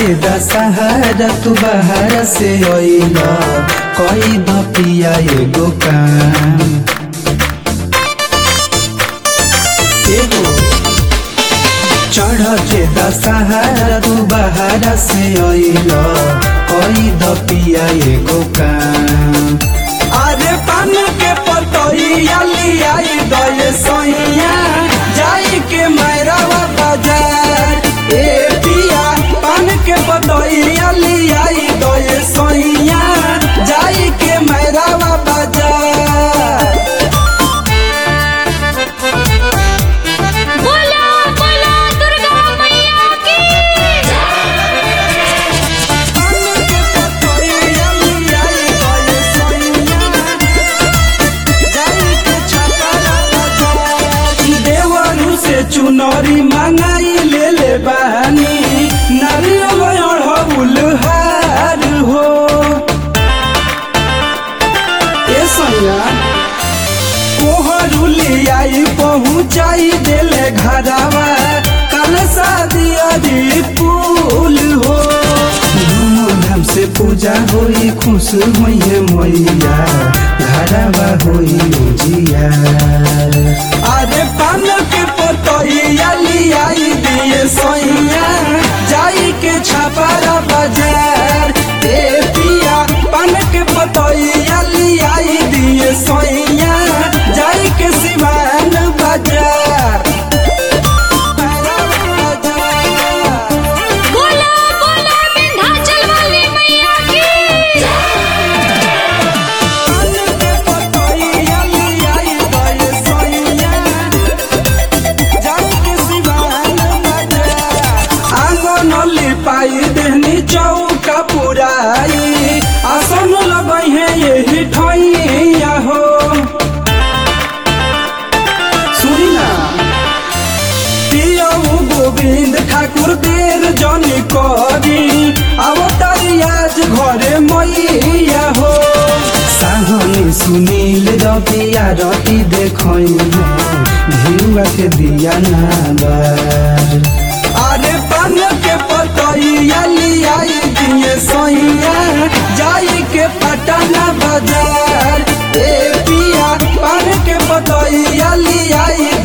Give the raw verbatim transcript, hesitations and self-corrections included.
से दशहरा तू बाहर से अइला कोई द पिया एगो काम चढ़ के दशहरा तू बाहर से अइला कोई द पिया एगो काम अरे पान के पतइया लियाई दये सैया जाई के मैरावा बाजार ए पिया पान के पतइया लियाई दये सैया जाई के मैरावा बाजार बोला बोला दुर्गा मैया की पान के पतइया लियाई दये सैया जाई के छपरा बाजार देवरू से चुनरी मंगाई ले ले बानी नारियल अढ़उल हार हो ए सैया कोहरुली आई पहुँचाई देले घरवा कल शादी अरी फूल हो धूमधाम से पूजा होई खुश होई है मैया घरवा होई उजिया अरे पान के पतइया लियाई दिए सैया जाई के छपरा बाजार ए पिया पान के पतइया लियाई दिए सैया जाई के सिवान बाजार बोला बोला विंध्याचल वाली मैया की पान के पतइया लियाई दिए सैया जाई के सिवान बाजार आंगन लिपाई देहनी चौका पुराई आसन लगई है यही ठैया हो सुना पियऊ गोविंद ठाकुर देर जनी करी अवतारी आज घरे मैया हो साहनी सुनील रबिया रति देखई भिउआ के दिया नाबार अरे पान के पतइया लियाई दिए सैया जाई के पटना बाजार ए पिया पान के पतइया लियाई